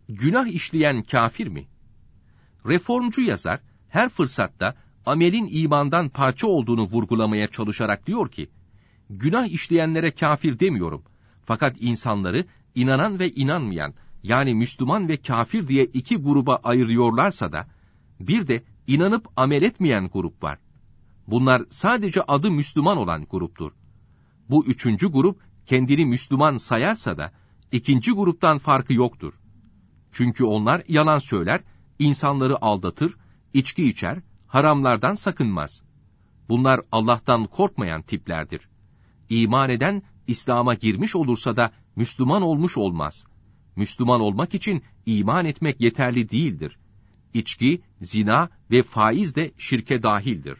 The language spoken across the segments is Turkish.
Günah işleyen kafir mi? Reformcu yazar, her fırsatta amelin imandan parça olduğunu vurgulamaya çalışarak diyor ki, günah işleyenlere kafir demiyorum. Fakat insanları inanan ve inanmayan, yani Müslüman ve kafir diye iki gruba ayırıyorlarsa da, bir de inanıp amel etmeyen grup var. Bunlar sadece adı Müslüman olan gruptur. Bu üçüncü grup kendini Müslüman sayarsa da, ikinci gruptan farkı yoktur. Çünkü onlar yalan söyler, insanları aldatır, içki içer, haramlardan sakınmaz. Bunlar Allah'tan korkmayan tiplerdir. İman eden, İslam'a girmiş olursa da Müslüman olmuş olmaz. Müslüman olmak için iman etmek yeterli değildir. İçki, zina ve faiz de şirke dahildir.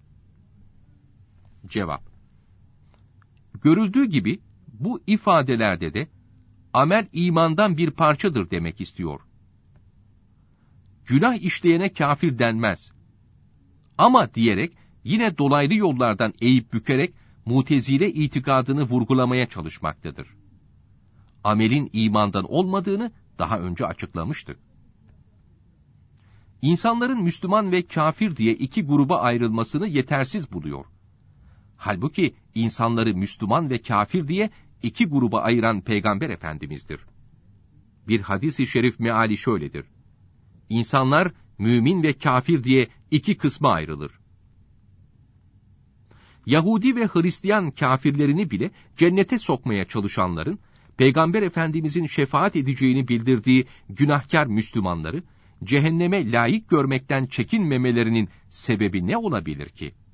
Cevap: görüldüğü gibi bu ifadelerde de amel imandan bir parçadır demek istiyor. Günah işleyene kafir denmez. Ama diyerek yine dolaylı yollardan eğip bükerek Mutezile itikadını vurgulamaya çalışmaktadır. Amelin imandan olmadığını daha önce açıklamıştık. İnsanların Müslüman ve kafir diye iki gruba ayrılmasını yetersiz buluyor. Halbuki insanları Müslüman ve kafir diye iki gruba ayıran Peygamber Efendimiz'dir. Bir hadis-i şerif meali şöyledir: İnsanlar mümin ve kafir diye iki kısma ayrılır. Yahudi ve Hristiyan kafirlerini bile cennete sokmaya çalışanların, Peygamber Efendimizin şefaat edeceğini bildirdiği günahkar Müslümanları, cehenneme layık görmekten çekinmemelerinin sebebi ne olabilir ki?